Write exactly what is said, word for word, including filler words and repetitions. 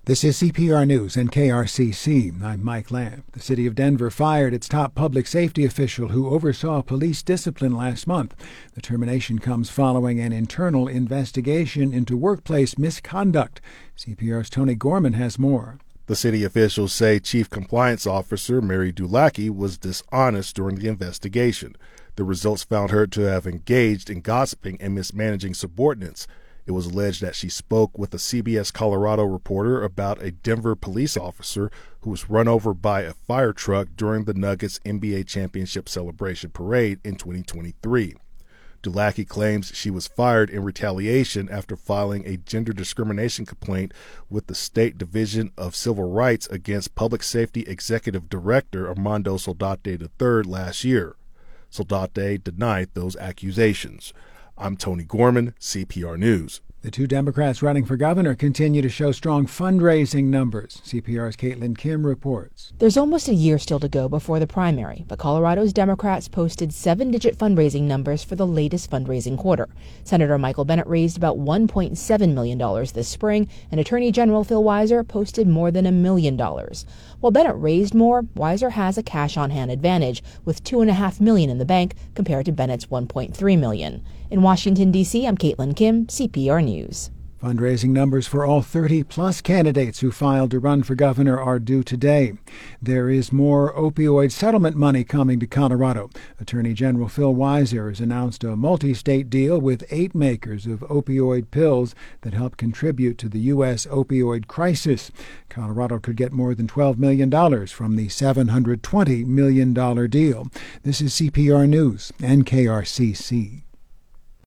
This is C P R News and K R C C. I'm Mike Lamb. The city of Denver fired its top public safety official who oversaw police discipline last month. The termination comes following an internal investigation into workplace misconduct. C P R's Tony Gorman has more. The city officials say Chief Compliance Officer Mary Dulacki was dishonest during the investigation. The results found her to have engaged in gossiping and mismanaging subordinates. It was alleged that she spoke with a C B S Colorado reporter about a Denver police officer who was run over by a fire truck during the Nuggets N B A championship celebration parade in twenty twenty-three. Dulacki claims she was fired in retaliation after filing a gender discrimination complaint with the State Division of Civil Rights against Public Safety Executive Director Armando Soldate the third last year. Soldate denied those accusations. I'm Tony Gorman, C P R News. The two Democrats running for governor continue to show strong fundraising numbers. C P R's Caitlin Kim reports. There's almost a year still to go before the primary, but Colorado's Democrats posted seven-digit fundraising numbers for the latest fundraising quarter. Senator Michael Bennet raised about one point seven million dollars this spring, and Attorney General Phil Weiser posted more than a million dollars. While Bennet raised more, Weiser has a cash-on-hand advantage, with two point five million dollars in the bank compared to Bennett's one point three million dollars. In Washington, D C, I'm Caitlin Kim, C P R News. Fundraising numbers for all thirty-plus candidates who filed to run for governor are due today. There is more opioid settlement money coming to Colorado. Attorney General Phil Weiser has announced a multi-state deal with eight makers of opioid pills that help contribute to the U S opioid crisis. Colorado could get more than twelve million dollars from the seven hundred twenty million dollars deal. This is C P R News and K R C C.